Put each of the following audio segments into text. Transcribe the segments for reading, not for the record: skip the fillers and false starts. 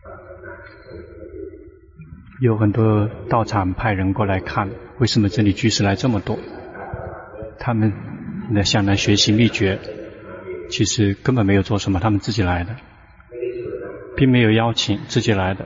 有很多道场派人过来看，为什么这里居士来这么多？他们想来学习秘诀，其实根本没有做什么，他们自己来的，并没有邀请，自己来的。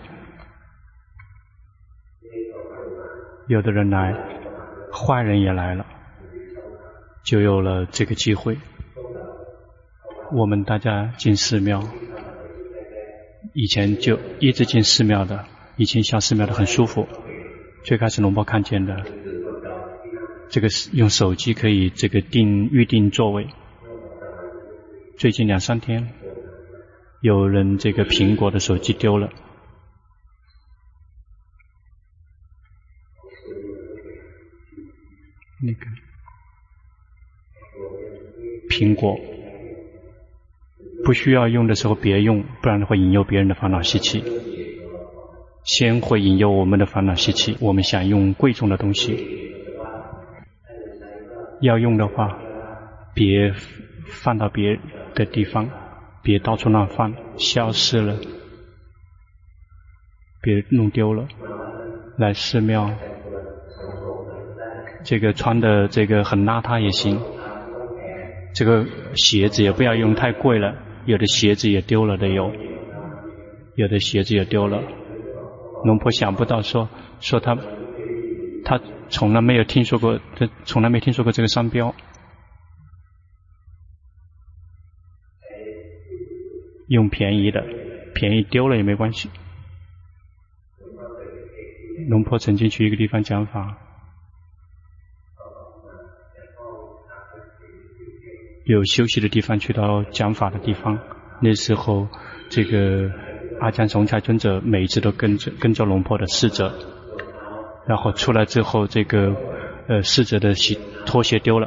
有的人来，坏人也来了，就有了这个机会。我们大家进寺庙，以前就一直进寺庙的，以前下寺庙的很舒服。最开始龙婆看见的，这个用手机可以这个预定座位。最近2-3天，有人这个苹果的手机丢了，那个苹果不需要用的时候别用，不然会引诱别人的烦恼习气。先会引诱我们的烦恼习气，我们想用贵重的东西，要用的话别放到别的地方，别到处乱放，消失了别弄丢了。来寺庙这个穿的这个很邋遢也行，这个鞋子也不要用太贵了，有的鞋子也丢了的有的鞋子也丢了。龙婆想不到说他从来没听说过这个商标，用便宜的，便宜丢了也没关系。龙婆曾经去一个地方讲法，有休息的地方，去到讲法的地方，那时候这个阿姜崇才尊者每一次都跟着龙婆的侍者，然后出来之后，这个侍者的拖鞋丢了，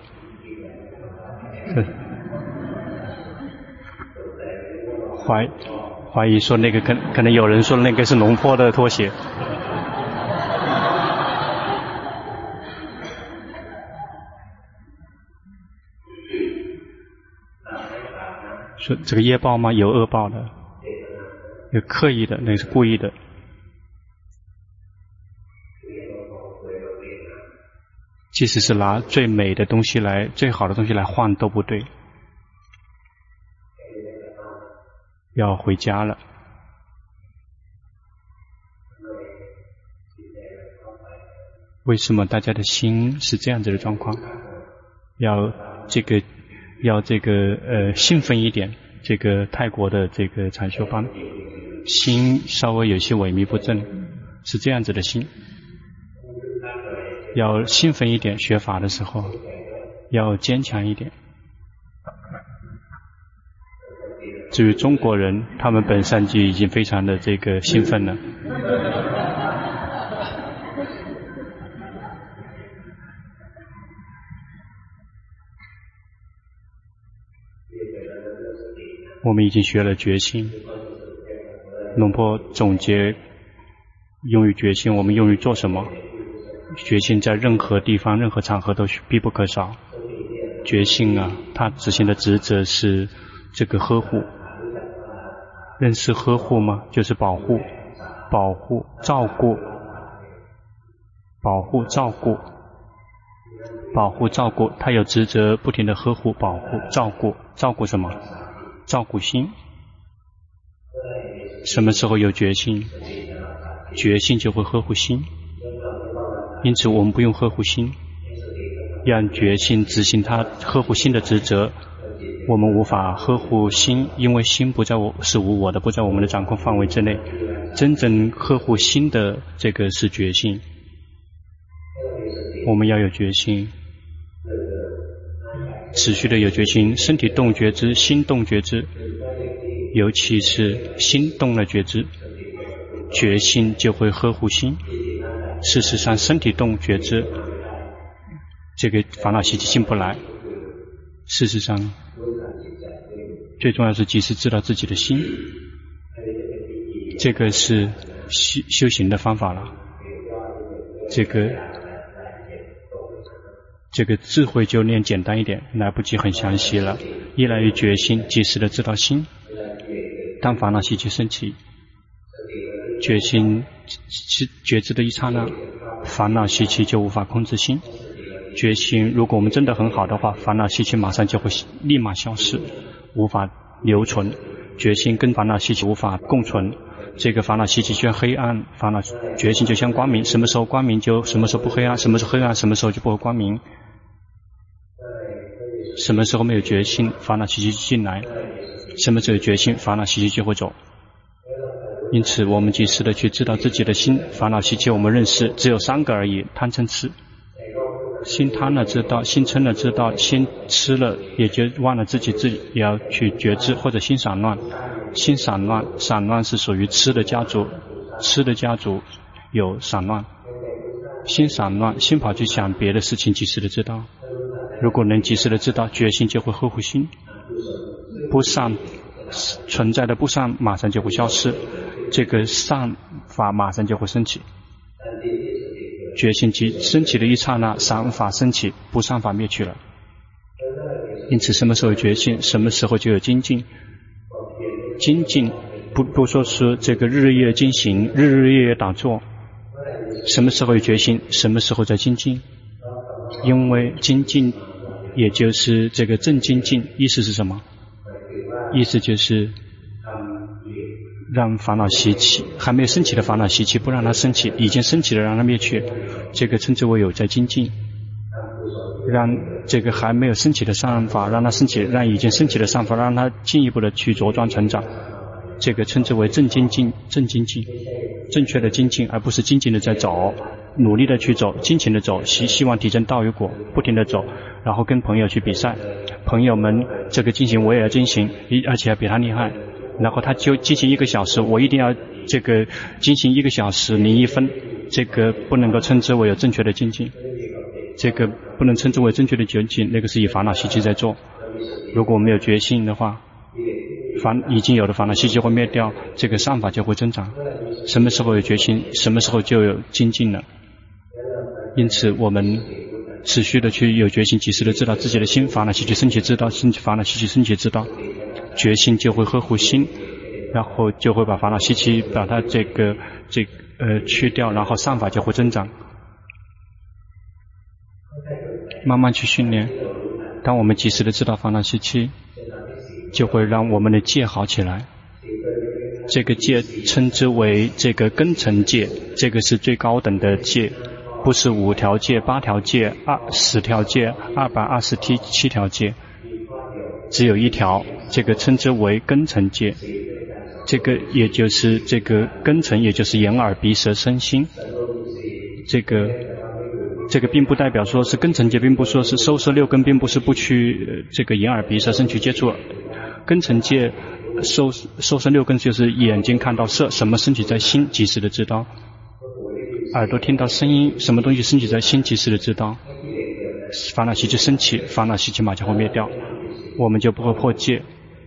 怀疑说那个可能有人说那个是龙婆的拖鞋。说这个业报吗？有恶报的，有刻意的，那个是故意的。即使是拿最美的东西来，最好的东西来换都不对。要回家了。为什么大家的心是这样子的状况？要兴奋一点。这个泰国的这个禅修班，心稍微有些萎靡不振，是这样子的心。要兴奋一点，学法的时候要坚强一点。至于中国人，他们本身就已经非常的这个兴奋了。我们已经学了决心，龙婆总结用于决心，我们用于做什么？决心在任何地方、任何场合都必不可少。决心啊，它执行的职责是这个呵护。认识呵护吗？就是保护、照顾、照顾，它有职责不停的呵护、保护、照顾什么？照顾心。什么时候有决心？决心就会呵护心。因此我们不用呵护心，让决心执行它呵护心的职责。我们无法呵护心，因为心是无我的，不在我们的掌控范围之内。真正呵护心的这个是决心。我们要有决心，持续的有决心，身体动觉知，心动觉知，尤其是心动了觉知，决心就会呵护心。事实上身体动觉知，这个烦恼习气进不来。事实上最重要是及时知道自己的心，这个是修行的方法了。这个智慧就念简单一点，来不及很详细了。依赖于决心，及时的知道心。当烦恼习气升起， 决心觉知的一刹那，烦恼习气就无法控制心。决心如果我们真的很好的话，烦恼习气马上就会立马消失，无法留存。决心跟烦恼习气无法共存，这个烦恼习气就像黑暗，烦恼决心就像光明，什么时候光明就什么时候不黑暗，什么时候黑暗什么时候就不会光明。什么时候没有决心，烦恼习气进来，什么时候有决心，烦恼习气就会走。因此我们及时的去知道自己的心，烦恼习气我们认识只有3个而已，贪嗔痴。心贪了知道，心嗔了知道，心痴了也就忘了自己也要去觉知，或者心散乱。心散乱，散乱是属于痴的家族，痴的家族有散乱。心散乱，心跑去想别的事情，及时的知道。如果能及时的知道，决心就会呵护心，不善存在的不善马上就会消失，这个善法马上就会升起。决心升起的一刹那，善法升起，不善法灭去了。因此什么时候有决心，什么时候就有精进。精进不说是这个日夜精行，日日夜夜打坐。什么时候有决心，什么时候在精进。因为精进也就是这个正精进，意思是什么？意思就是让烦恼习气，还没有升起的烦恼习气不让它升起，已经升起的让它灭去，这个称之为有在精进。让这个还没有升起的善法让它升起，让已经升起的善法让它进一步的去茁壮成长，这个称之为正精进。正精进，正确的精进，而不是精进的在走，努力的去走，尽情的走，希望提升道与果，不停的走，然后跟朋友去比赛，朋友们这个进行我也要进行，而且要比他厉害，然后他就进行1个小时，我一定要这个进行1个小时0.1分，这个不能够称之为有正确的精进，这个不能称之为正确的精进，那个是以烦恼习气在做。如果我们有决心的话，已经有的烦恼习气会灭掉，这个善法就会增长。什么时候有决心，什么时候就有精进了。因此我们持续的去有决心，及时的知道自己的心，烦恼习气升起知道，烦恼习气升起知道，决心就会呵护心，然后就会把烦恼习气把它去掉，然后善法就会增长。慢慢去训练，当我们及时的知道烦恼习气，就会让我们的戒好起来。这个戒称之为这个根尘戒，这个是最高等的戒，不是5条戒、8条戒、10条戒、227条戒，只有1条，这个称之为根尘戒。这个也就是这个根尘，也就是眼耳鼻舌身心。这个并不代表说是根尘戒，并不说是收摄6根，并不是不去这个眼耳鼻舌身去接触。根尘戒收摄6根就是眼睛看到色，什么升起在心，及时的知道；耳朵听到声音，什么东西升起在心，及时的知道。烦恼习气升起，烦恼习气马上会灭掉，我们就不会破戒。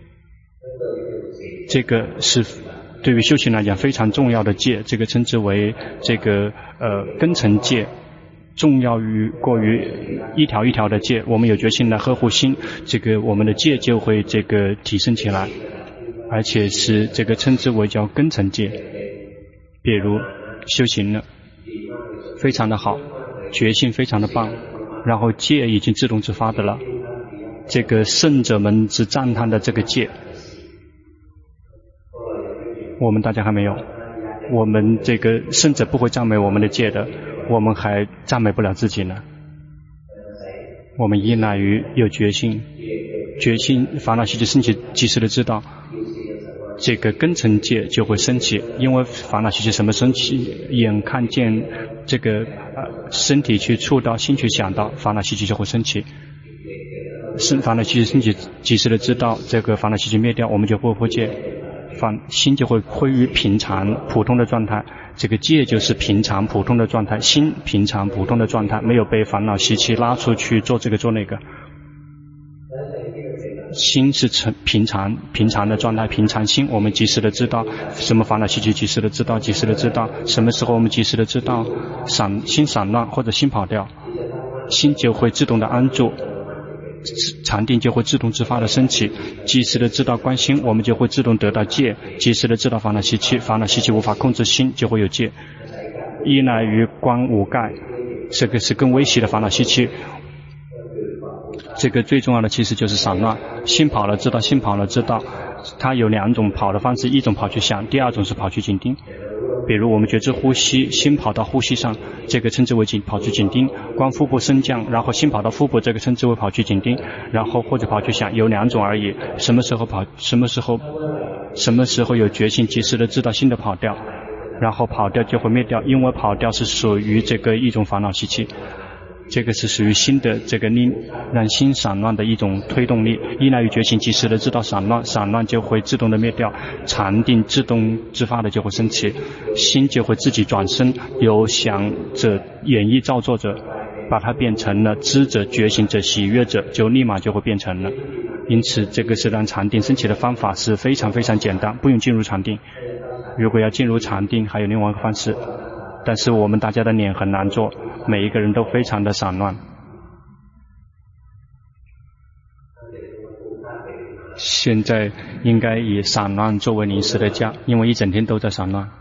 这个是对于修行来讲非常重要的戒，这个称之为这个根尘戒，重要过于1条1条的戒。我们有决心来呵护心，这个我们的戒就会这个提升起来，而且是这个称之为叫根尘戒。比如修行了非常的好，决心非常的棒，然后戒已经自动自发的了，这个圣者们之赞叹的这个戒，我们大家还没有，我们这个圣者不会赞美我们的戒的，我们还赞美不了自己呢。我们依赖于有决心，烦恼习气升起，及时的知道，这个根尘戒就会升起。因为烦恼习气什么升起，眼看见这个身体去触到，心去想到，烦恼习气就会升起。烦恼习气升起，及时的知道这个烦恼习气灭掉，我们就不会破戒，心就会归于平常普通的状态。这个戒就是平常普通的状态，心平常普通的状态，没有被烦恼习气拉出去做这个做那个。心是平常的状态，平常心，我们及时的知道什么烦恼习气，及时的知道，及时的知道什么时候我们及时的知道心散乱或者心跑掉，心就会自动的安住。 禅定就会自动自发的升起。及时的知道观心，我们就会自动得到戒。及时的知道烦恼习气，烦恼习气无法控制心，就会有戒。依赖于观五盖，这个是更微细的烦恼习气。这个最重要的其实就是散乱。心跑了知道，心跑了知道。它有两种跑的方式，一种跑去想，第二种是跑去紧盯。比如我们觉知呼吸，心跑到呼吸上，这个称之为跑去紧盯。观腹部升降，然后心跑到腹部，这个称之为跑去紧盯。然后或者跑去想，有两种而已。什么时候跑，什么时候有决心，及时的知道心的跑掉，然后跑掉就会灭掉，因为跑掉是属于这个一种烦恼习气。这个是属于心的这个力，让心散乱的一种推动力。依赖于觉醒，及时的知道散乱，散乱就会自动的灭掉。禅定自动自发的就会升起，心就会自己转身，由想者、演绎造作者，把它变成了知者、觉醒者、喜悦者，就立马就会变成了。因此，这个是让禅定升起的方法是非常非常简单，不用进入禅定。如果要进入禅定，还有另外一个方式。但是我们大家的脸很难做，每一个人都非常的散乱。现在应该以散乱作为临时的家，因为一整天都在散乱。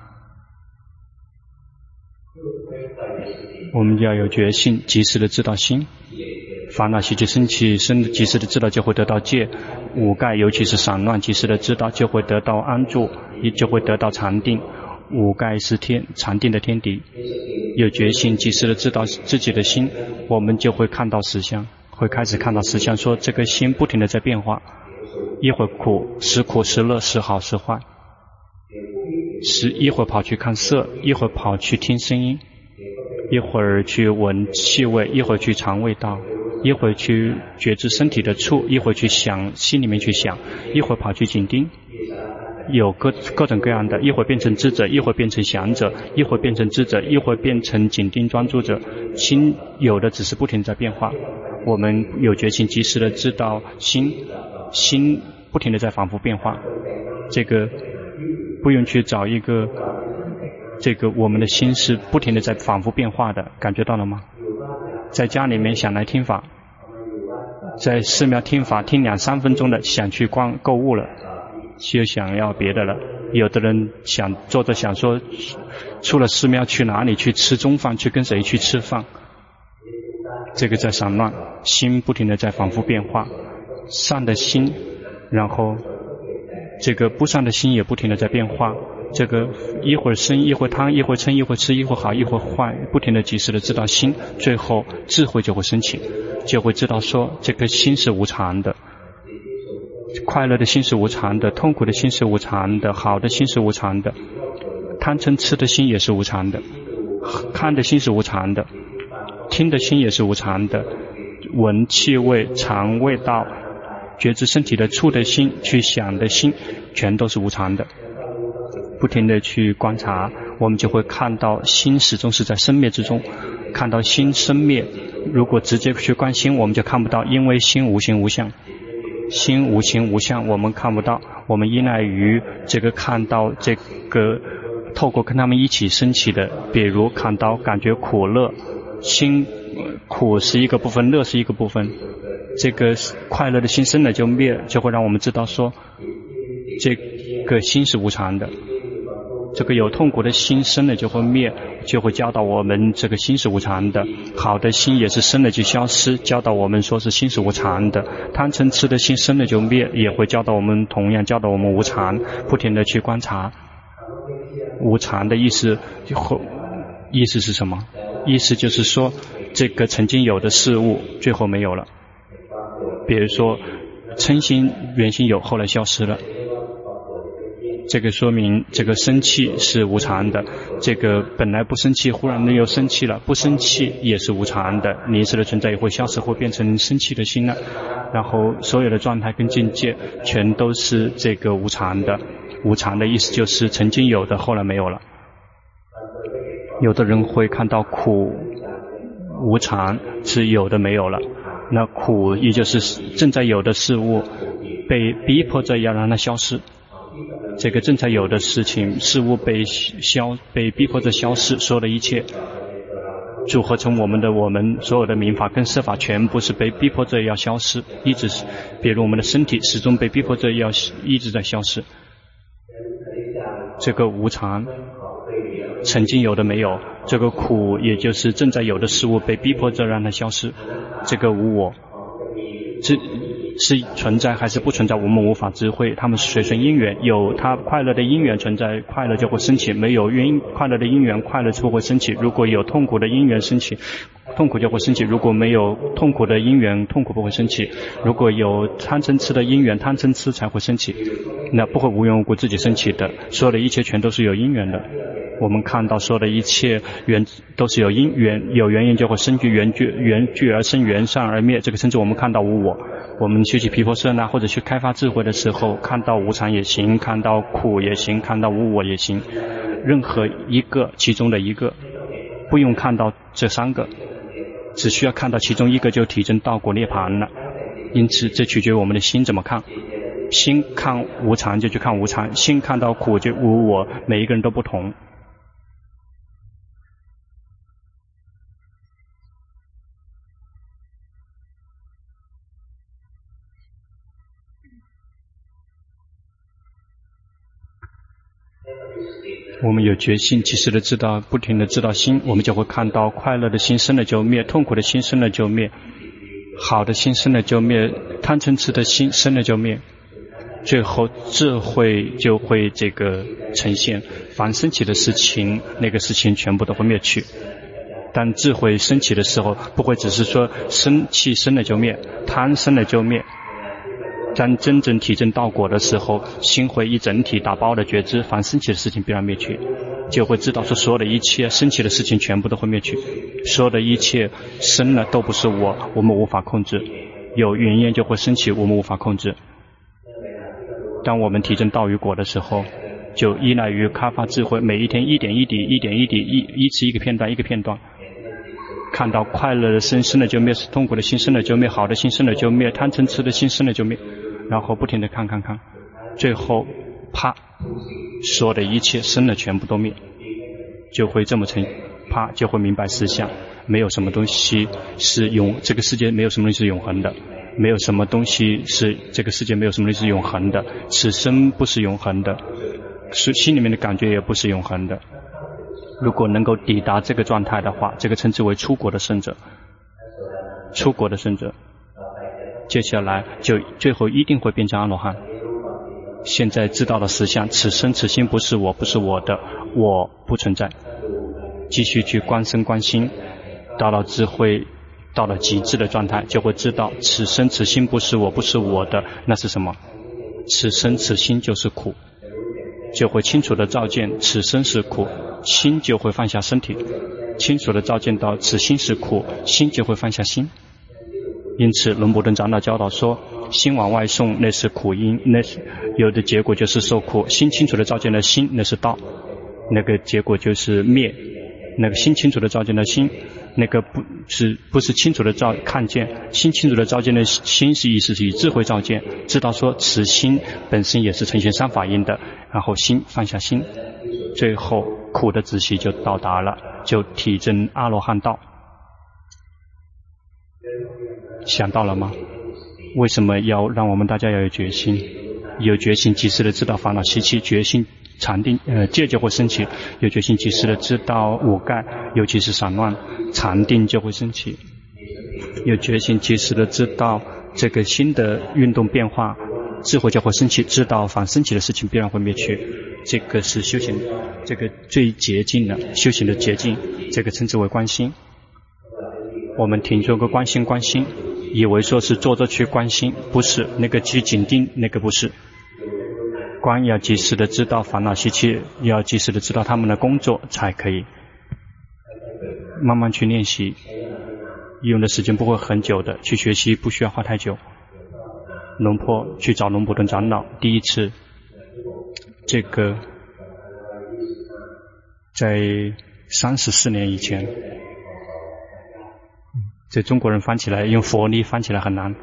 我们要有决心，及时的知道心，烦恼习气升起，及时的知道就会得到戒。五盖尤其是散乱，及时的知道就会得到安住，也就会得到禅定。五盖是禅定的天敌。有决心，及时的知道自己的心，我们就会看到实相，会开始看到实相，说这个心不停的在变化，一会儿苦时乐，时好时坏，一会儿跑去看色，一会儿跑去听声音，一会儿去闻气味，一会儿去尝味道，一会儿去觉知身体的触，一会儿去想，心里面去想，一会儿跑去紧盯。有各种各样的，一会儿变成知者，一会儿变成想者，一会儿变成知者，一会儿变成紧盯专注者。心有的只是不停在变化，我们有决心及时的知道心不停的在反复变化。这个不用去找一个，这个我们的心是不停的在反复变化的，感觉到了吗？在家里面想来听法，在寺庙听法，听2-3分钟的想去购物了，就想要别的了。有的人坐着想说，出了寺庙去哪里去吃中饭，去跟谁去吃饭，这个在散乱，心不停的在反复变化。善的心，然后这个不善的心也不停的在变化，这个一会儿生一会儿汤，一会儿嗔一会儿吃，一会儿好一会儿坏，不停的及时的知道心，最后智慧就会升起，就会知道说这个心是无常的，快乐的心是无常的，痛苦的心是无常的，好的心是无常的，贪嗔痴的心也是无常的，看的心是无常的，听的心也是无常的，闻气味尝味道，觉知身体的触的心，去想的心，全都是无常的。不停的去观察，我们就会看到心始终是在生灭之中，看到心生灭。如果直接去观心，我们就看不到，因为心无形无相，心无形无相，我们看不到。我们依赖于这个看到这个，透过跟他们一起升起的，比如看到感觉苦乐，心苦是一个部分，乐是一个部分，这个快乐的心生了就灭，就会让我们知道说这个心是无常的。这个有痛苦的心生了就会灭，就会教导我们这个心是无常的。好的心也是生了就消失，教导我们说是心是无常的。贪嗔痴的心生了就灭，也会教导我们，同样教导我们无常，不停的去观察。无常的意思是什么？意思就是说这个曾经有的事物最后没有了，比如说嗔心原先有，后来消失了，这个说明这个生气是无常的，这个本来不生气，忽然又生气了，不生气也是无常的，临时的存在也会消失，会变成生气的心了。然后所有的状态跟境界全都是这个无常的。无常的意思就是曾经有的，后来没有了。有的人会看到苦无常是有的没有了，那苦也就是正在有的事物被逼迫着要让它消失，这个正在有的事情事物被逼迫着消失，所有的一切组合成我们所有的民法跟设法全部是被逼迫着要消失，一直是，比如我们的身体始终被逼迫着要一直在消失。这个无常曾经有的没有，这个苦也就是正在有的事物被逼迫着让它消失。这个无我这是存在还是不存在，我们无法知会，他们是随顺因缘，有它快乐的因缘存在，快乐就会升起，没有快乐的因缘，快乐就不会升起。如果有痛苦的因缘升起，痛苦就会升起，如果没有痛苦的因缘，痛苦不会升起。如果有贪嗔痴的因缘，贪嗔痴才会升起，那不会无缘无故自己升起的。所有的一切全都是有因缘的。我们看到所有的一切缘都是有因缘，有缘因就会生具，缘聚而生，缘散而灭，这个甚至我们看到无我。我们修习毗婆舍那或者去开发智慧的时候，看到无常也行，看到苦也行，看到无我也行，任何一个其中的一个，不用看到这三个，只需要看到其中一个就体证道果涅槃了。因此这取决于我们的心怎么看，心看无常就去看无常，心看到苦就无我，每一个人都不同。我们有决心及时的知道，不停的知道心，我们就会看到快乐的心生了就灭，痛苦的心生了就灭，好的心生了就灭，贪嗔痴的心生了就灭，最后智慧就会这个呈现，凡升起的事情，那个事情全部都会灭去。但智慧升起的时候，不会只是说生气生了就灭，贪生了就灭。当真正体证道果的时候，心会一整体打包的觉知，凡升起的事情必然灭去，就会知道说所有的一切升起的事情全部都会灭去，所有的一切生了都不是我们无法控制，有缘缘就会升起，我们无法控制。当我们体证道与果的时候，就依赖于开发智慧，每一天一点一滴，一点一滴，一次一个片段一个片段，看到快乐的心生了就灭，痛苦的心生了就灭，好的心生了就灭，贪嗔痴的心生了就灭，然后不停地看，最后啪，所有的一切生了全部都灭，就会这么成，啪就会明白实相，没有什么东西是这个世界没有什么东西是永恒的，没有什么东西是这个世界没有什么东西是永恒的，此生不是永恒的，心里面的感觉也不是永恒的。如果能够抵达这个状态的话，这个称之为出国的圣者。出国的圣者，接下来就最后一定会变成阿罗汉。现在知道了实相，此生此心不是我，不是我的，我不存在。继续去观身观心，到了智慧，到了极致的状态，就会知道此生此心不是我，不是我的，那是什么？此生此心就是苦。就会清楚地照见此生是苦，心就会放下身体，清楚地照见到此心是苦，心就会放下心。因此龙普顿长老教导说，心往外送那是苦因，那是有的结果就是受苦，心清楚地照见了心，那是道，那个结果就是灭。那个心清楚地照见了心，那个不是清楚地看见，心清楚地照见的心是意思是以智慧照见，知道说此心本身也是呈现三法印的，然后心放下心，最后苦的自息就到达了，就体证阿罗汉道。想到了吗？为什么要让我们大家要有决心？有决心及时的知道烦恼习气，决心禅定戒就会升起，有决心及时的知道五盖，尤其是散乱，禅定就会升起。有决心及时的知道这个新的运动变化，智慧就会升起，知道凡升起的事情必然会灭去。这个是修行这个最捷径的修行的捷径，这个称之为观心。我们听说过观心，以为说是坐着去观心，不是，那个去紧盯，那个不是。观要及时的知道烦恼习气，要及时的知道他们的工作才可以。慢慢去练习，用的时间不会很久的，去学习不需要花太久。龙坡去找龙普顿长老，第一次这个在34年以前，这中国人翻起来用佛力翻起来很难，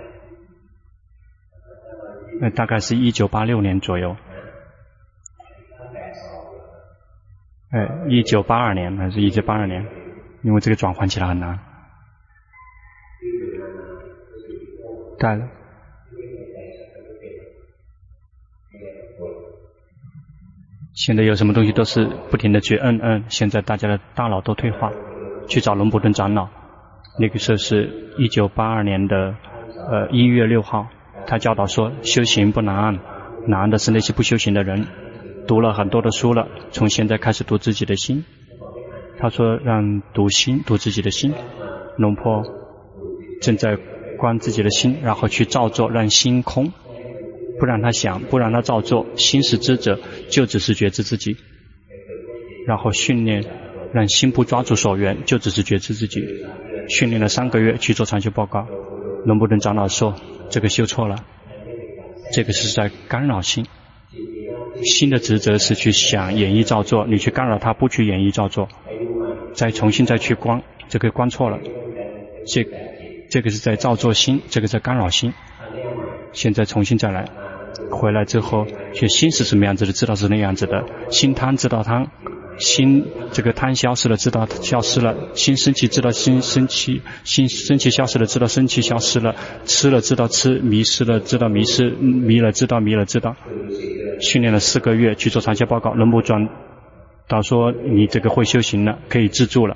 大概是1986年左右，1982年还是1982年， 因为这个转换起来很难。带了。现在有什么东西都是不停的去摁，现在大家的大脑都退化，去找龙普顿长老。那个时候是1982年的1月6号，他教导说修行不难，难的是那些不修行的人。读了很多的书了，从现在开始读自己的心。他说让读心，读自己的心。龙婆正在观自己的心，然后去照做，让心空，不让他想，不让他照做，心是知者，就只是觉知自己。然后训练让心不抓住所缘，就只是觉知自己。训练了3个月去做禅修报告，龙普顿长老说这个修错了，这个是在干扰心。心的职责是去想演绎照做，你去干扰它，不去演绎照做，再重新再去观，这个观错了。这个是在照做心，这个在干扰心。现在重新再来，回来之后去心是什么样子的，知道是那样子的。心贪知道贪，心这个贪消失了，知道消失了；心生气知道心生气，心生气消失了，知道生气消失了；吃了知道吃，迷失了知道迷失，迷了知道迷了知道。训练了4个月去做禅修报告，龙普顿导说你这个会修行了，可以自助了。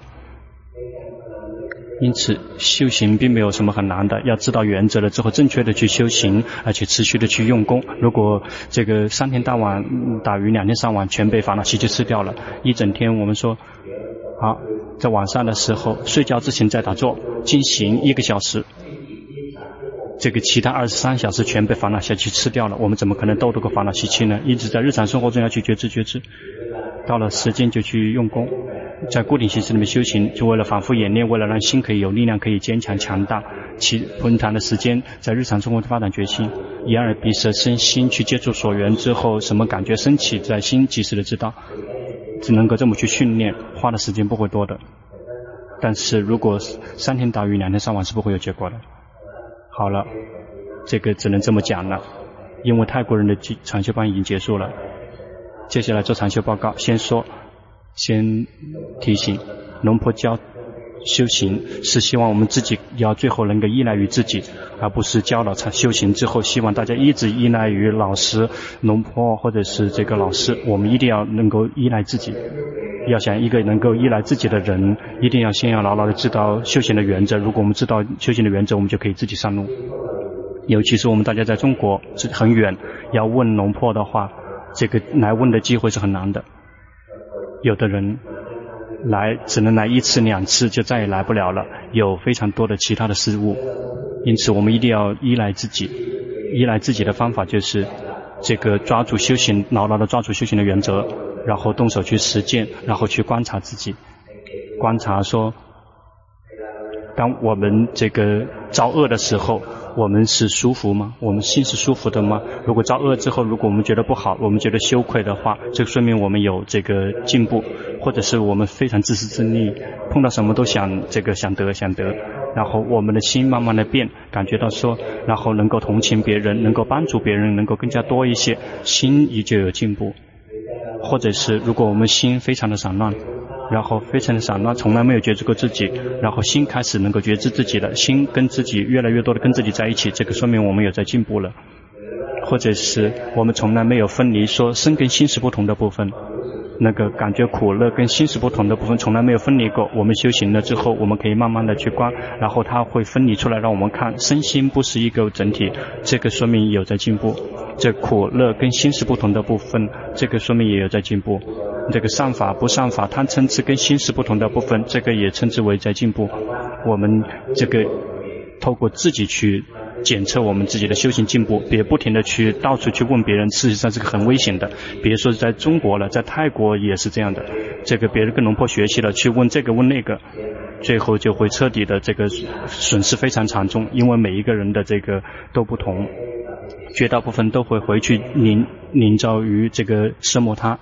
因此修行并没有什么很难的，要知道原则了之后正确的去修行，而且持续的去用功。如果这个3天大碗打鱼2天3碗全被烦恼习气吃掉了，一整天我们说好，在晚上的时候睡觉之前再打坐进行1个小时，这个其他23小时全被烦恼习气吃掉了，我们怎么可能斗得过烦恼习气呢？一直在日常生活中要去觉知，到了时间就去用功，在固定形式里面修行，就为了反复演练，为了让心可以有力量，可以坚强强大。其平常的时间在日常生活中发展决心，眼耳鼻舌身心去接触所缘之后，什么感觉升起在心及时的知道，只能够这么去训练，花的时间不会多的。但是如果3天打鱼2天3碗是不会有结果的。好了，这个只能这么讲了，因为泰国人的禅修班已经结束了。接下来做禅修报告，先提醒龙婆教修行是希望我们自己要最后能够依赖于自己，而不是教了修行之后希望大家一直依赖于老师龙婆或者是这个老师。我们一定要能够依赖自己，要想一个能够依赖自己的人，一定要先要牢牢的知道修行的原则。如果我们知道修行的原则，我们就可以自己上路。尤其是我们大家在中国很远，要问龙婆的话，这个来问的机会是很难的。有的人来只能来1次2次就再也来不了了，有非常多的其他的事物。因此我们一定要依赖自己，依赖自己的方法就是这个抓住修行，牢牢的抓住修行的原则，然后动手去实践，然后去观察自己，观察说当我们这个造恶的时候，我们是舒服吗？我们心是舒服的吗？如果造恶之后，如果我们觉得不好，我们觉得羞愧的话，这说明我们有这个进步，或者是我们非常自私自利，碰到什么都想得，然后我们的心慢慢的变，感觉到说，然后能够同情别人，能够帮助别人，能够更加多一些，心也就有进步。或者是如果我们心非常的散乱，然后非常的散乱，从来没有觉知过自己，然后心开始能够觉知自己了，心跟自己越来越多的跟自己在一起，这个说明我们有在进步了。或者是我们从来没有分离，说身跟心是不同的部分，那个感觉苦乐跟心是不同的部分从来没有分离过。我们修行了之后，我们可以慢慢的去观，然后它会分离出来让我们看，身心不是一个整体，这个说明有在进步。这苦乐跟心是不同的部分，这个说明也有在进步。这个善法不善法，贪嗔痴跟心是不同的部分，这个也称之为在进步。我们这个透过自己去检测我们自己的修行进步，别不停的去到处去问别人，事实上是个很危险的。别说是在中国了，在泰国也是这样的，这个别人跟龙婆学习了，去问这个问那个，最后就会彻底的这个损失非常惨重，因为每一个人的这个都不同，绝大部分都会回去凝照于这个奢摩他。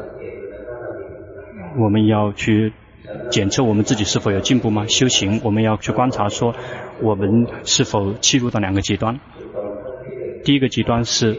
我们要去检测我们自己是否有进步吗？修行我们要去观察说我们是否契入到2个极端。第一个极端是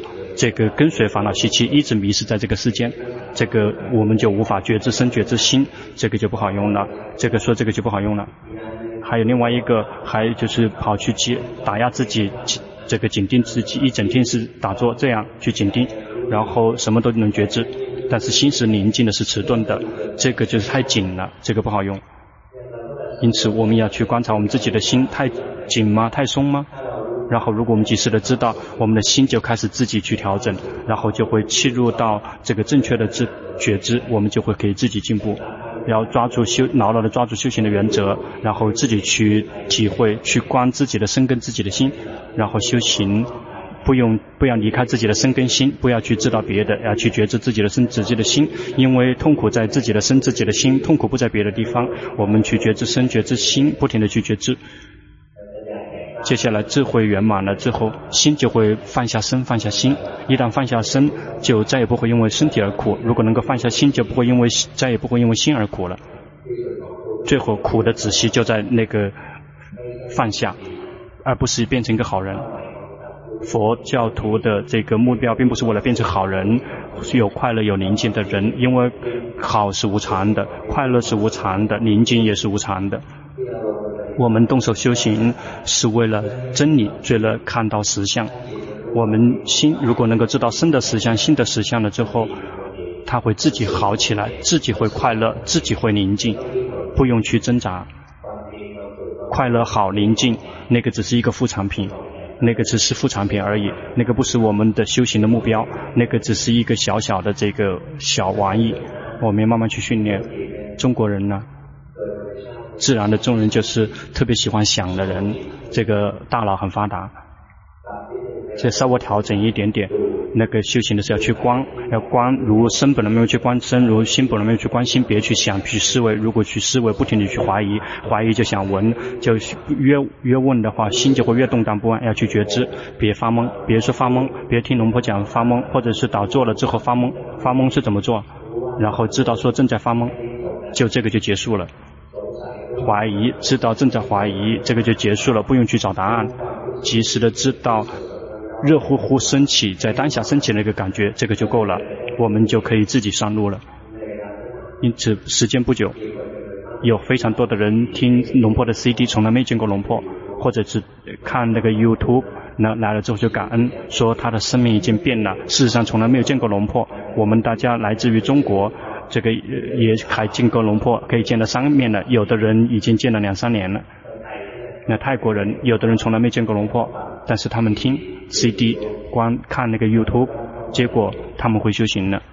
这个跟随烦恼习气，一直迷失在这个世间，这个我们就无法觉知身觉知心，这个就不好用了，这个就不好用了。还有另外一个，还就是跑去打压自己，这个紧盯自己，一整天是打坐这样去紧盯，然后什么都能觉知，但是心是宁静的，是迟钝的，这个就是太紧了，这个不好用。因此我们要去观察我们自己的心，太紧吗？太松吗？然后如果我们及时的知道，我们的心就开始自己去调整，然后就会切入到这个正确的觉知，我们就会可以自己进步。要牢牢的抓住修行的原则，然后自己去体会，去观自己的身跟自己的心，然后修行不要离开自己的身跟心，不要去知道别的，要去觉知自己的身自己的心，因为痛苦在自己的身自己的心，痛苦不在别的地方，我们去觉知身觉知心，不停的去觉知。接下来智慧圆满了之后，心就会放下身放下心，一旦放下身，就再也不会因为身体而苦，如果能够放下心，就再也不会因为心而苦了。最后苦的止息就在那个放下，而不是变成一个好人。佛教徒的这个目标并不是为了变成好人，有快乐有宁静的人，因为好是无常的，快乐是无常的，宁静也是无常的。我们动手修行是为了真理，为了看到实相。我们心如果能够知道身的实相心的实相了之后，它会自己好起来，自己会快乐，自己会宁静，不用去挣扎。快乐好宁静，那个只是一个副产品，那个只是副产品而已，那个不是我们的修行的目标，那个只是一个小小的这个小玩意，我们慢慢去训练。中国人呢，自然的中人就是特别喜欢想的人，这个大脑很发达，这稍微调整一点点，那个修行的是要去观，要观如身本来没有去观身，如心本来没有去观心，别去想去思维，如果去思维不停地去怀疑就想闻，就越问的话心就会越动荡不安，要去觉知，别发懵，别说发懵，别听龙婆讲发懵，或者是打坐了之后发懵是怎么做，然后知道说正在发懵，就这个就结束了。怀疑知道正在怀疑，这个就结束了，不用去找答案，及时的知道热乎乎升起，在当下升起那个感觉，这个就够了，我们就可以自己上路了。因此时间不久，有非常多的人听龙婆的 CD 从来没见过龙婆，或者是看那个 YouTube 来了之后就感恩，说他的生命已经变了，事实上从来没有见过龙婆。我们大家来自于中国，这个也还见过龙婆，可以见到3面了，有的人已经见了2-3年了。那泰国人有的人从来没见过龙婆，但是他们听 CD 看那个 YouTube， 结果他们会修行了，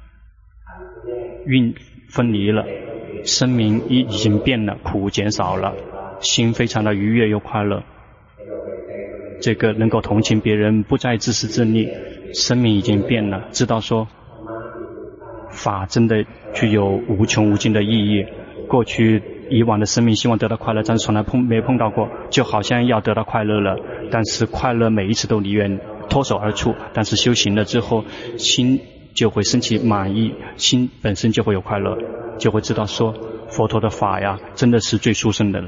运分离了，生命已经变了，苦减少了，心非常的愉悦又快乐，这个能够同情别人，不再自私自利，生命已经变了，知道说法真的具有无穷无尽的意义。过去以往的生命希望得到快乐，但是从来没碰到过，就好像要得到快乐了，但是快乐每一次都离远脱手而出，但是修行了之后，心就会升起满意，心本身就会有快乐，就会知道说佛陀的法呀真的是最殊胜的了。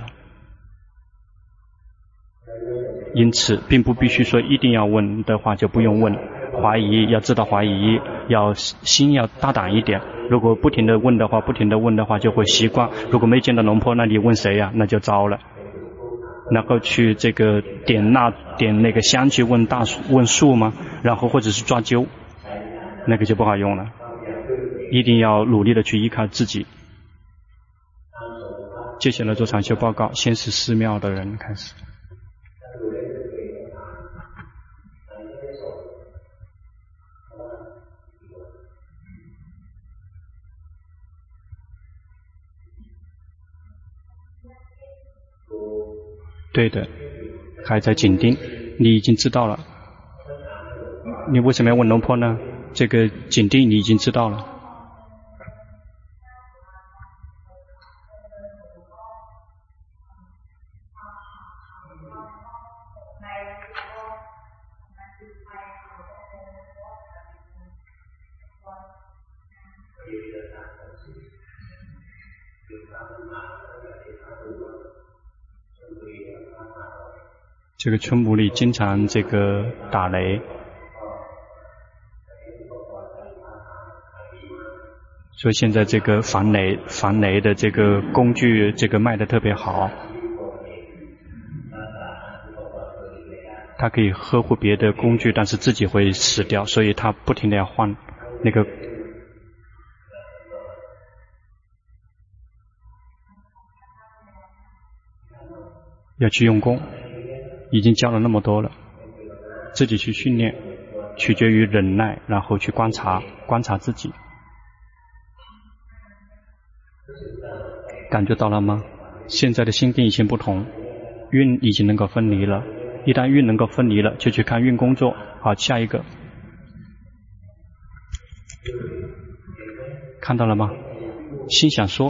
因此并不必须说一定要问的话就不用问，怀疑要知道怀疑，心要大胆一点，如果不停地问的话就会习惯，如果没见到龙婆那你问谁呀，那就糟了。然后去这个点那个香去问树吗？然后或者是抓阄，那个就不好用了，一定要努力的去依靠自己。接下来做禅修报告，先是寺庙的人开始。对的，还在紧盯，你已经知道了。你为什么要问龙婆呢？这个紧盯你已经知道了。这个春姆里经常这个打雷， 所以现在这个防雷的这个工具，这个卖的特别好，它可以呵护别的工具，但是自己会死掉，所以它不停的要换那个。要去用功，已经教了那么多了，自己去训练，取决于忍耐，然后去观察自己。感觉到了吗？现在的心跟以前不同，运已经能够分离了，一旦运能够分离了，就去看运工作。好，下一个，看到了吗？心想说，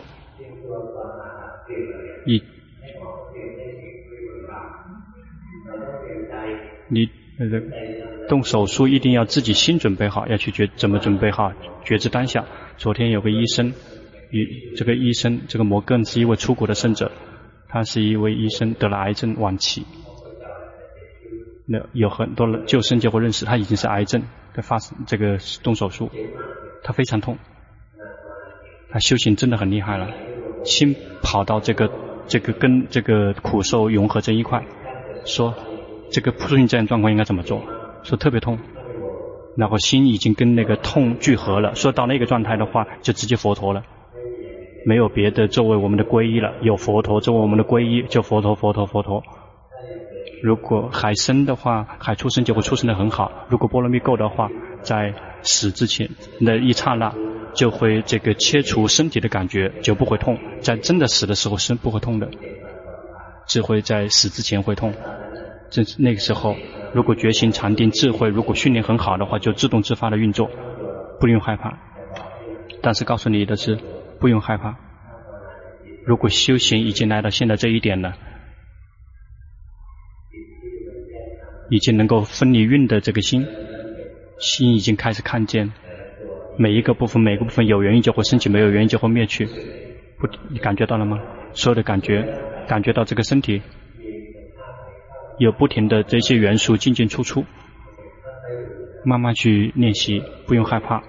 你动手术一定要自己心准备好，要去怎么准备好，觉知当下。昨天有个医生，这个医生，这个摩根是一位出国的圣者，他是一位医生，得了癌症晚期。那有很多人救生就会认识，他已经是癌症在发生这个动手术，他非常痛，他修行真的很厉害了，心跑到这个跟这个苦受融合在一块，说这个出现这样状况应该怎么做，说特别痛，然后心已经跟那个痛聚合了，说到那个状态的话就直接佛陀了，没有别的作为我们的皈依了，有佛陀作为我们的皈依，就佛陀。如果还生的话，还出生就会出生得很好，如果波罗蜜够的话，在死之前的一刹那就会这个切除身体的感觉，就不会痛，在真的死的时候是不会痛的，只会在死之前会痛。那个时候如果觉醒禅定智慧如果训练很好的话，就自动自发的运作，不用害怕。但是告诉你的是不用害怕，如果修行已经来到现在这一点了，已经能够分离运的这个心已经开始看见每一个部分有原因就会升起，没有原因就会灭去。你感觉到了吗？所有的感觉到这个身体有不停的这些元素进进出出，慢慢去练习，不用害怕。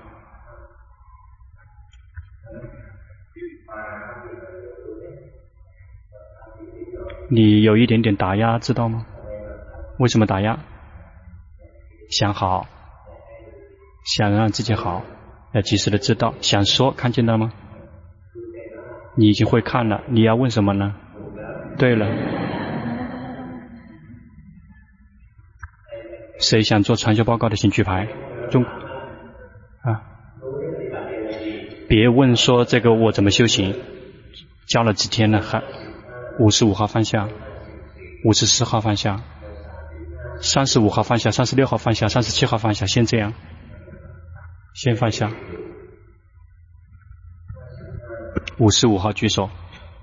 你有一点点打压，知道吗？为什么打压？想好，想让自己好，要及时的知道。想说，看见了吗？你已经会看了，你要问什么呢？对了，谁想做禅修报告的请举牌。别问说这个我怎么修行，教了几天了，还55号放下，54号放下，35号放下，36号放下，37号放下，先这样，先放下。55号举手。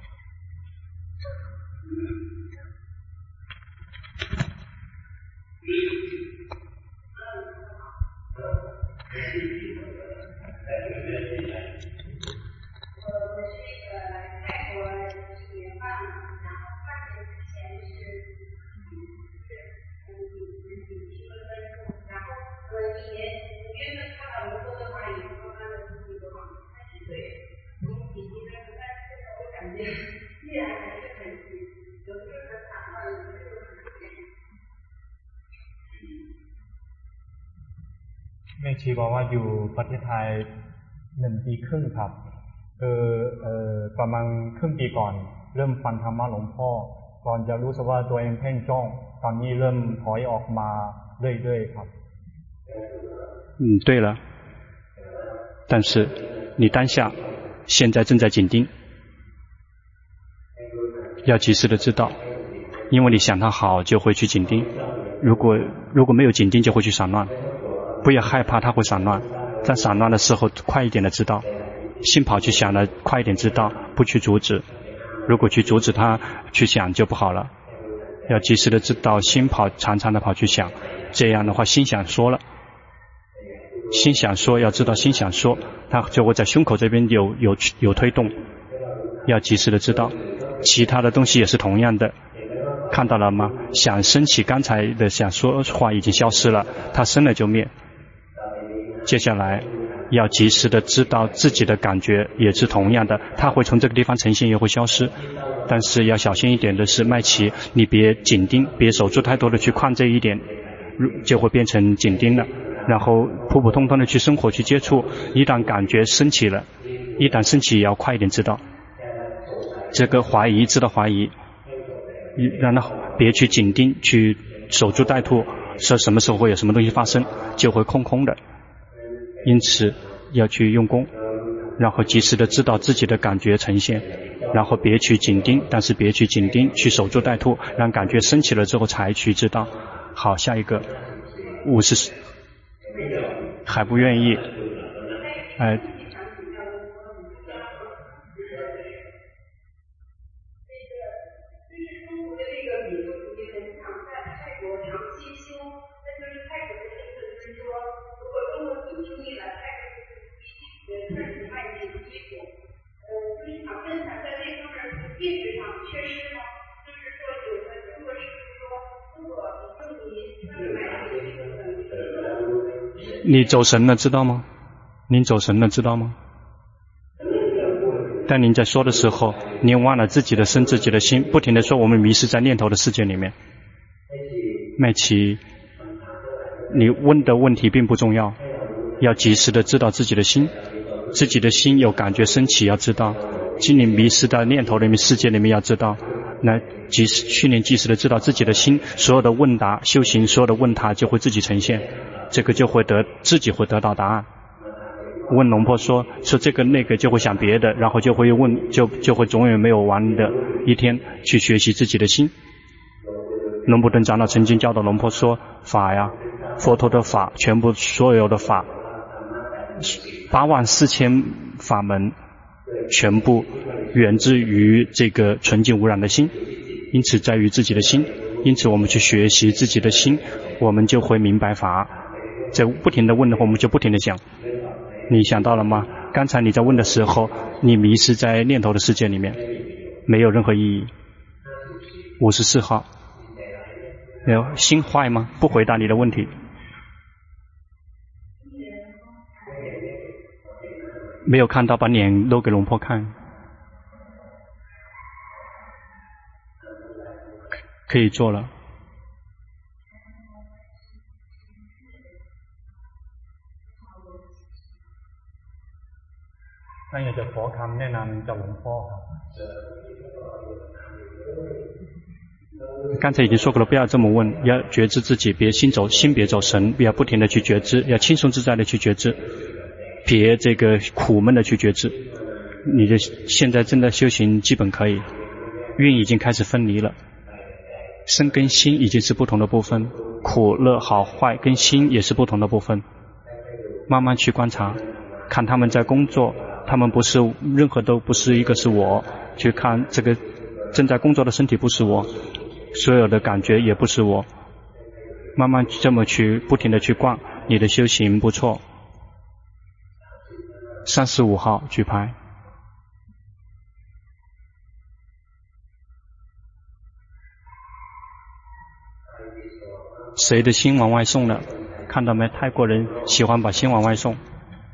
แม่ชีบอกว่าอยู่ประเทศไทย1 ปีครึ่งครับประมาณครึ่งปีก่อนเริ่มฟังธรรมะหลวงพ่อก่อนจะรู้สึกว่าตัวเองเพ่งจ้องตอนนี้เริ่มถอยออกมาเรื่อยๆครับ对了，但是你当下现在正在紧盯，要及时的知道，因为你想它好就会去紧盯，如果没有紧盯就会去散乱，不要害怕它会散乱，在散乱的时候快一点的知道，心跑去想了快一点知道，不去阻止，如果去阻止它去想就不好了，要及时的知道心跑常常的跑去想，这样的话心想说了，心想说要知道心想说它就会在胸口这边有推动，要及时的知道，其他的东西也是同样的，看到了吗？想升起刚才的想说话已经消失了，它生了就灭，接下来要及时的知道自己的感觉也是同样的，它会从这个地方呈现也会消失。但是要小心一点的是，麦琪，你别紧盯，别守住太多的去看这一点，就会变成紧盯了。然后普普通通的去生活去接触，一旦感觉升起了，一旦升起也要快一点知道。这个怀疑知道怀疑，让他别去紧盯，去守株待兔，说什么时候会有什么东西发生，就会空空的。因此要去用功，然后及时的知道自己的感觉呈现，然后别去紧盯，但是别去紧盯，去守株待兔，让感觉升起了之后才去知道。好，下一个50还不愿意，你走神了知道吗？您走神了知道吗？但您在说的时候，您忘了自己的身自己的心，不停地说我们迷失在念头的世界里面。麦琪，你问的问题并不重要，要及时的知道自己的心，自己的心有感觉升起要知道，心里迷失在念头里面世界里面要知道，那训练及时的知道自己的心，所有的问答修行，所有的问答就会自己呈现，这个就会自己会得到答案。问龙婆说这个那个就会想别的，然后就会问就会永远没有完的一天去学习自己的心。龙普顿长老曾经教导龙婆说，法呀，佛陀的法，全部所有的法84000法门全部源自于这个纯净无染的心，因此在于自己的心，因此我们去学习自己的心，我们就会明白法。在不停的问的话，我们就不停的想。你想到了吗？刚才你在问的时候，你迷失在念头的世界里面，没有任何意义。54号，没有心坏吗？不回答你的问题。没有看到，把脸露给龙婆看。可以做了。 那อยากจะขอคำแนะนำจากหลวงพ่อครับ。 刚才已经说过了，不要这么问，要觉知自己，别心别走神，要不停的去觉知，要轻松自在的去觉知，别这个苦闷的去觉知。你的现在正在修行，基本可以，运已经开始分离了，身跟心已经是不同的部分，苦乐好坏跟心也是不同的部分，慢慢去观察，看他们在工作，他们不是任何都不是一个是我，去看这个正在工作的身体不是我，所有的感觉也不是我，慢慢这么去不停的去逛，你的修行不错。35号举牌。谁的心往外送了？看到没？泰国人喜欢把心往外送。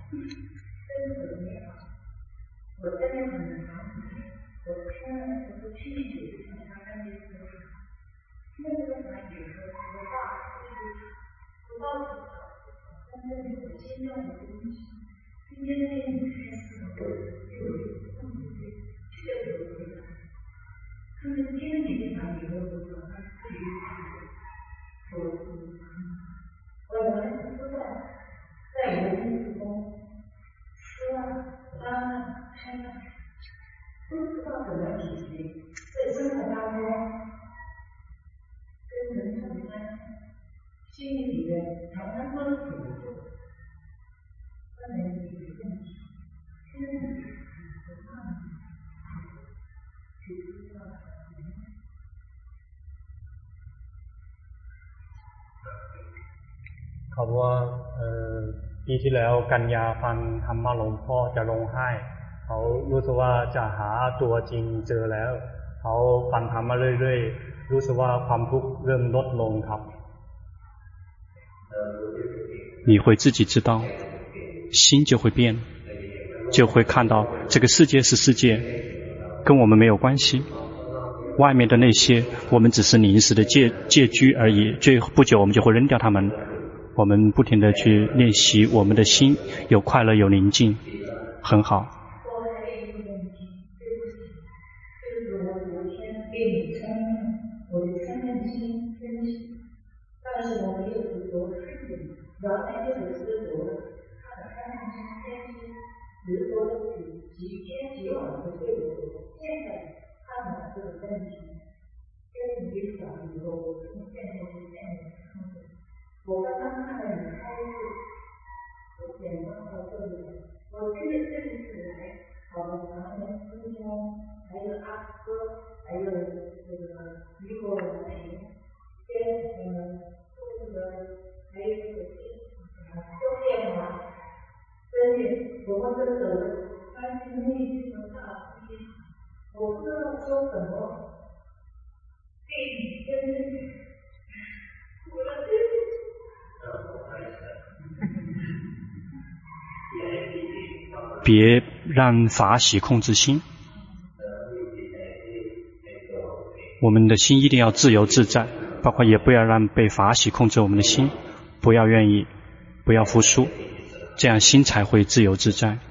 เขาบอกว่าปีที่แล้วกันยาฟังธรรมะหลวงพ่อจะร้องไห้เขารู้สึกว่าจะหาตัวจริงเจอแล้วเขาฟังธรรมะเรื่อยๆรู้สึกว่าความทุกข์เริ่มลดลงครับ你会自己知道心就会变，就会看到这个世界是世界，跟我们没有关系。外面的那些，我们只是临时的借居而已，不久我们就会扔掉它们。我们不停地去练习，我们的心有快乐，有宁静，很好。 我刚刚看了你开示，我点到这里，我觉得这一次来，好的，然后呢，师兄还有阿哥，还有这个李国培，跟这个还有这个周建华，真的，我们这个关心内心的大师，我不知道说什么，对你真的，我的真的。 别让法喜控制心，我们的心一定要自由自在，包括也不要让被法喜控制我们的心，不要愿意，不要服输，这样心才会自由自在。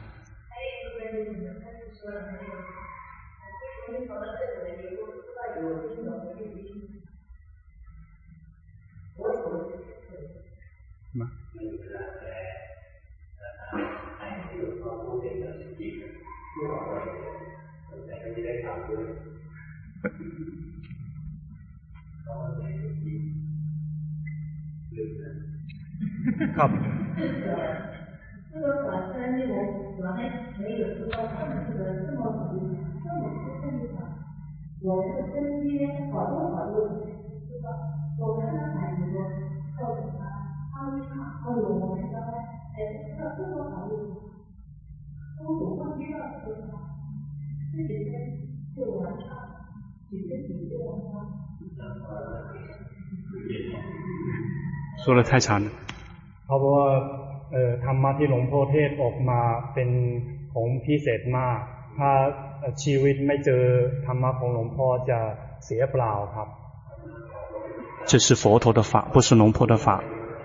ครับ这个法身我还没有知道他们这个这么不正常，我这个身边好多知道，我看到很多告诉他们看我们刚才这么好路，我忘记了说他，自己就完了，自己就完了。 说得太长了。 เพราะว่าธรรมะที่หลวงพ่อเทศออกมาเป็นของพิเศษมากถ้าชีวิตไม่เจอธรรมะของหลวงพ่อจะเสียเปล่าครับ这是佛陀的法，不是龙婆的法。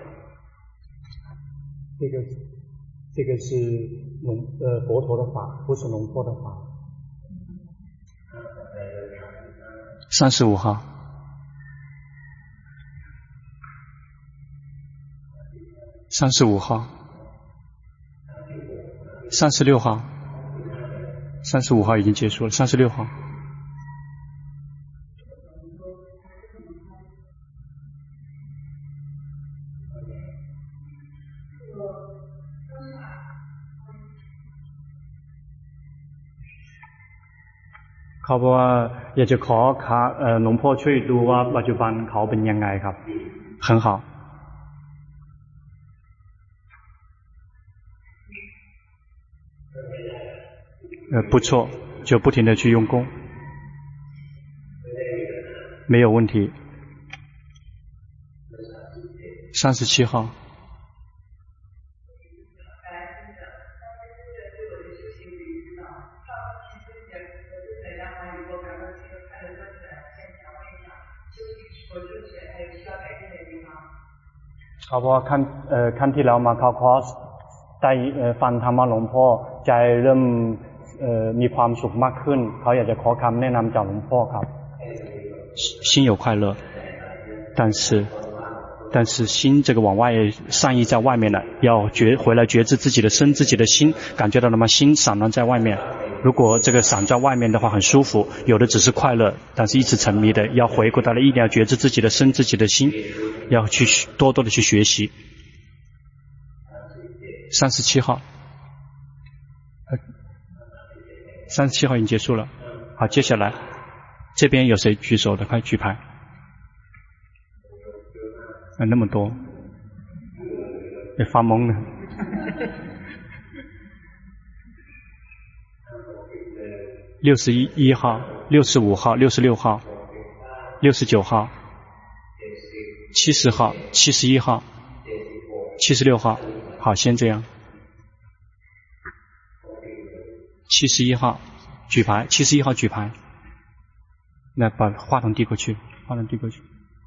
这个是佛陀的法，不是龙婆的法。 35号。35号，36号，35号已经结束了，36号。เขาบอกว่าอยากจะขอหลวงพ่อช่วยดูว่าปัจจุบันเขาเป็นยังไงครับ很好不错，就不停地去用功，没有问题。37号。เขาบอกว่าขั้นที่แล้วมาเข้าคอร์สได้ฟังธรรมะหลวงพ่อใจเริ่มมีความสุขมากขึ้นเขาอยากจะขอคำแนะนำจากหลวงพ่อครับ心有快乐但是心这个往外善意在外面了，要回来觉知自己的身自己的心，感觉到了吗？心散乱在外面，如果这个散在外面的话很舒服，有的只是快乐，但是一直沉迷的，要回过头来一定要觉知自己的身自己的心，要去多多的去学习。37号37号已经结束了。好，接下来这边有谁举手的？快举牌。那么多，也发懵了。61号、65号、66号、69号、70号、71号、76号。好，先这样。 71号举牌，71号举牌。那把话筒递过去，话筒递过去。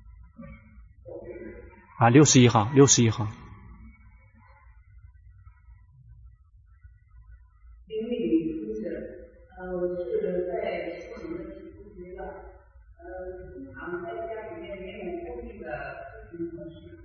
啊，61号，61号。 我是在修行的阶段，经常在家里面没有固定的修行模式。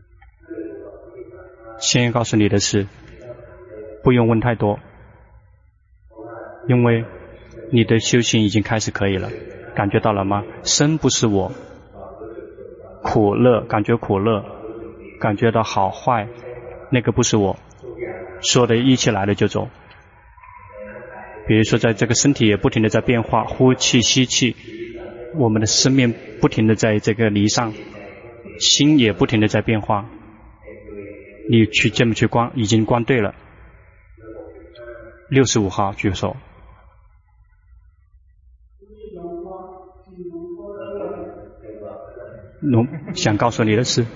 先告诉你的是，不用问太多，因为你的修行已经开始可以了。感觉到了吗？生不是我，苦乐感觉苦乐，感觉到好坏，那个不是我。说的一起来了就走。比如说在这个身体也不停地在变化，呼气吸气，我们的生命不停地在这个离上，心也不停地在变化。你去这么去观，已经观对了。65号举手。想告诉你的是，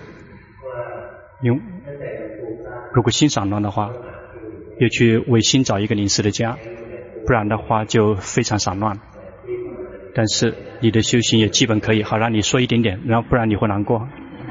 如果心散乱的话，要去为心找一个临时的家，不然的话就非常散乱。但是你的修行也基本可以，好让你说一点点，然后不然你会难过。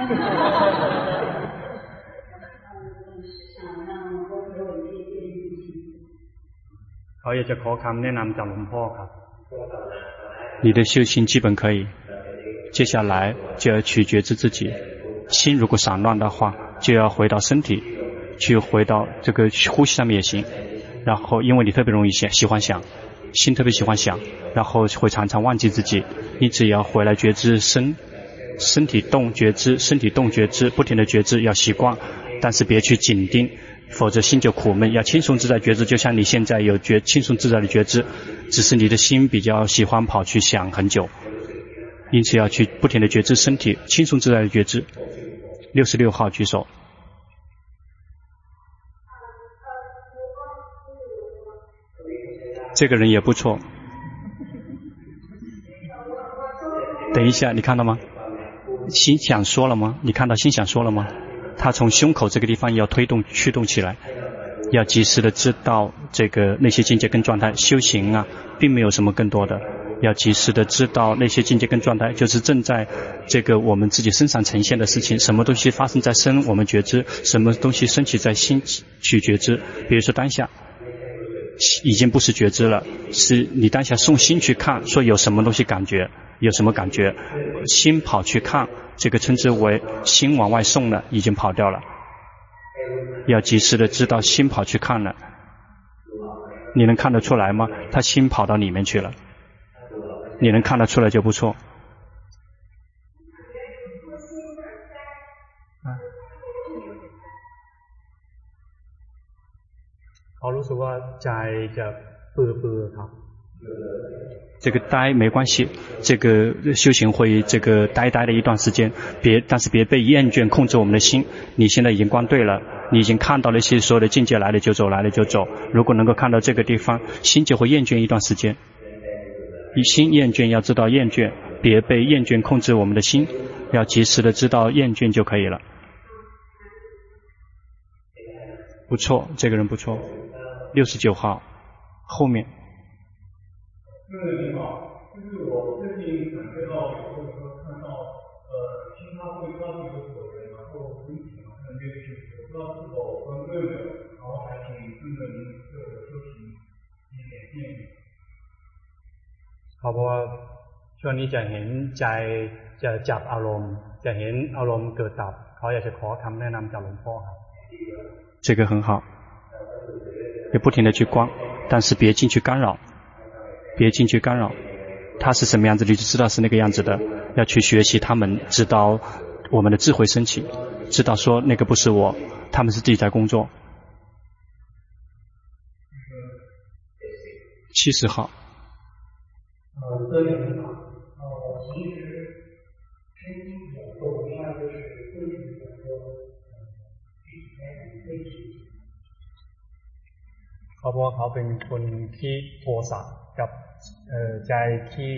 เขาอยากจะขอคำแนะนำจากหลวงพ่อครับ你的修行基本可以，接下来就要去觉知自己。心如果散乱的话，就要回到身体，去回到这个呼吸上面也行。然后因为你特别容易喜欢想，心特别喜欢想，然后会常常忘记自己，因此也要回来觉知身体动觉知，身体动觉知，不停的觉知，要习惯，但是别去紧盯，否则心就苦闷。要轻松自在觉知，就像你现在有轻松自在的觉知，只是你的心比较喜欢跑去想很久，因此要去不停的觉知身体，轻松自在的觉知。66号举手。这个人也不错。等一下，你看到吗？心想说了吗？你看到心想说了吗？他从胸口这个地方要驱动起来，要及时的知道这个那些境界跟状态。修行啊，并没有什么更多的，要及时的知道那些境界跟状态，就是正在这个我们自己身上呈现的事情。什么东西发生在身，我们觉知；什么东西升起在心，去觉知。比如说当下已经不是觉知了，是你当下送心去看，说有什么东西感觉，有什么感觉，心跑去看，这个称之为心往外送了，已经跑掉了。要及时的知道心跑去看了，你能看得出来吗？他心跑到里面去了，你能看得出来就不错。 เขารู้สึกว่าใจจะเปื่อยๆครับ这个呆没关系，这个修行会这个呆的一段时间，但是别被厌倦控制我们的心。你现在已经观对了，你已经看到那些所有的境界来了就走，来了就走。如果能够看到这个地方，心就会厌倦一段时间。心厌倦要知道厌倦，别被厌倦控制我们的心，要及时的知道厌倦就可以了。不错，这个人不错。69号后面。 你好，就是我最近感觉到有的时候看到听他会告诉有所人，然后身体好像越去，我不知道是否分对了，然后还请跟着您对我修行一点建议。 เพราะว่าช่วงนี้จะเห็นใจจะจับอารมณ์จะเห็นอารมณ์เกิดดับเขาอยากจะขอคำแนะนำจากหลวงพ่อครับ这个很好，也不停的去观，但是别进去干扰，别进去干扰。他是什么样子，你就知道是那个样子的。要去学习他们，知道我们的智慧升起，知道说那个不是我，他们是自己在工作。70号。 这里很好。其实身体的作用上就是对自己来说，具体来讲对自己。 เพราะว่าเขาเป็นคนที่โทสะกับใจที่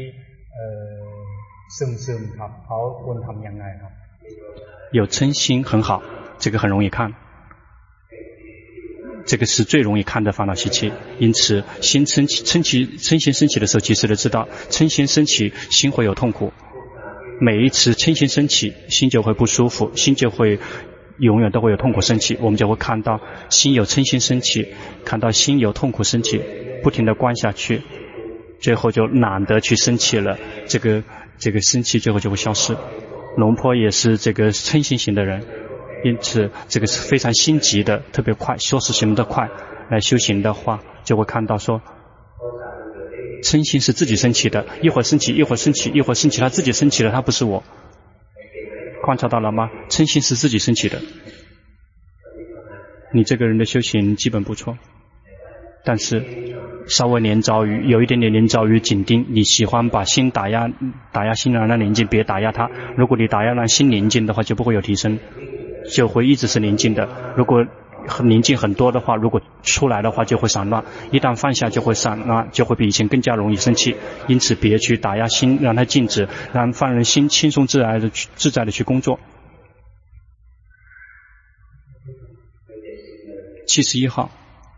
ซึมครับเขาควรทำยังไงครับ有嗔心很好，这个很容易看。 这个是最容易看的烦恼习气。因此心嗔心升起的时候，及时的知道嗔心升起，心会有痛苦。每一次嗔心升起，心就会不舒服，心就会永远都会有痛苦升起。我们就会看到心有嗔心升起，看到心有痛苦升起，不停的观下去，最后就懒得去生气了，这个生气最后就会消失。龙坡也是这个嗔心型的人，因此这个是非常心急的，特别快，说事行得快。来修行的话，就会看到说嗔心是自己升起的，一会儿升起，一会儿升起，一会儿升起，他自己升起了，他不是我。观察到了吗？嗔心是自己升起的。你这个人的修行基本不错，但是稍微有一点点连着于紧盯，你喜欢把心打压心让它宁静，别打压它。如果你打压让心宁静的话，就不会有提升，就会一直是宁静的。如果宁静很多的话，如果出来的话就会散乱，一旦放下就会散乱，就会比以前更加容易生气。因此别去打压心，让它静止，让放任心轻松自在的去工作。71号。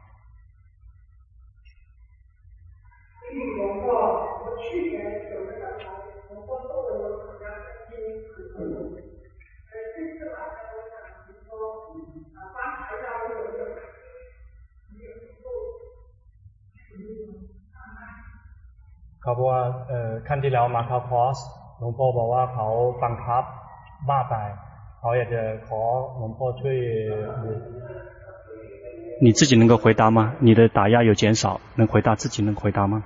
เขาบอกว่าขั้นที่แล้วมาเข้าคอร์สหลวงพ่อบอกว่าเขาบังคับบ้าไปเขาอยากจะขอหลวงพ่อช่วย你自己能够回答吗？你的打压有减少，能回答自己能回答吗？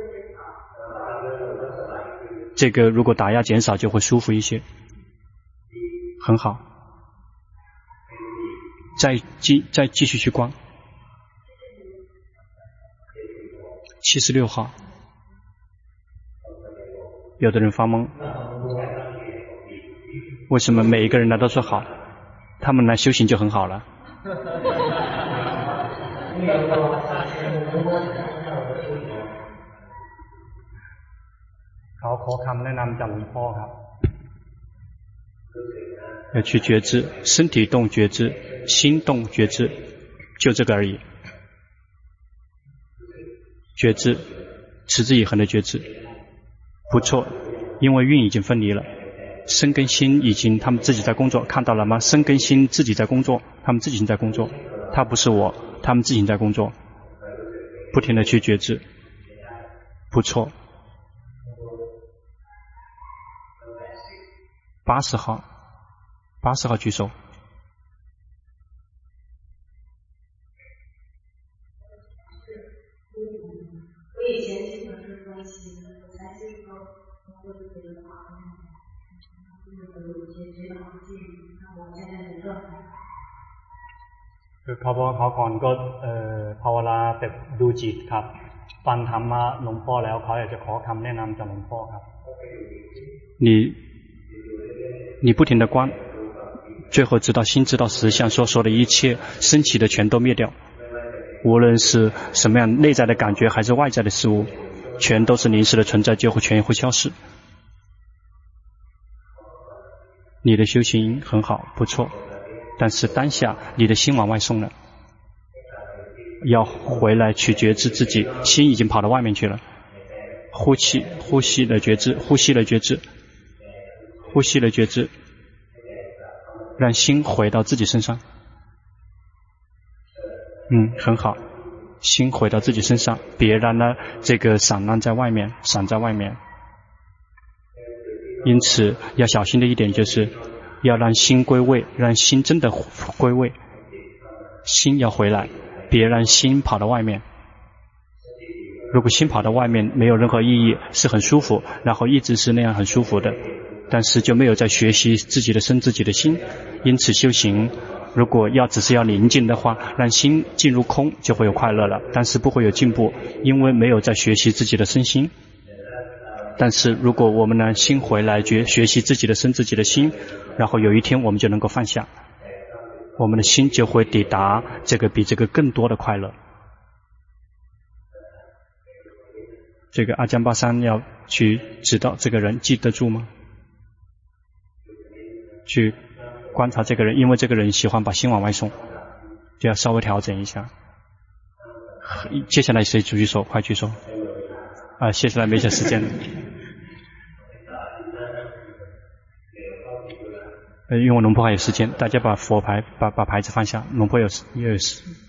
这个如果打压减少就会舒服一些，很好。再继续去观。76号。有的人发懵，为什么每一个人来都说好，他们来修行就很好了？ เขาขอคำแนะนำจากหลวงพ่อครับ要去觉知，身体动觉知，心动觉知，就这个而已。觉知，持之以恒的觉知，不错，因为运已经分离了，身跟心已经他们自己在工作，看到了吗？身跟心自己在工作，他们自己在工作，他不是我，他们自己在工作，不停的去觉知，不错。80号举手。 我以前喜欢是关系的，我才接触到或者这个法门，有一些指导建议，让我现在的状态。 คือเขาบอกเขาก่อนก็ภาวนาแต่ดูจิตครับฟังธรรมะหลวงพ่อแล้วเขาอยากจะขอคำแนะนำจากหลวงพ่อครับ你不停的观，最后知道心知道实相，所说的一切升起的全都灭掉，无论是什么样内在的感觉还是外在的事物，全都是临时的存在，就会全会消失。你的修行很好，不错，但是当下你的心往外送了，要回来去觉知自己，心已经跑到外面去了。呼吸的觉知，呼吸的觉知，呼吸的觉知，让心回到自己身上。很好，心回到自己身上，别让它这个散乱在外面，散在外面。因此要小心的一点就是要让心归位，让心真的归位，心要回来，别让心跑到外面。如果心跑到外面没有任何意义，是很舒服，然后一直是那样很舒服的，但是就没有在学习自己的身自己的心。因此修行如果只是要宁静的话，让心进入空就会有快乐了，但是不会有进步，因为没有在学习自己的身心。但是如果我们让心回来学习自己的身自己的心，然后有一天我们就能够放下，我们的心就会抵达这个比这个更多的快乐。这个阿江巴山要去指导这个人，记得住吗？去观察这个人，因为这个人喜欢把心往外送，就要稍微调整一下。 接下来谁举手？快举手！啊，接下来没些时间了。因为龙婆还有时间，大家把佛牌、把牌子放下。龙婆也有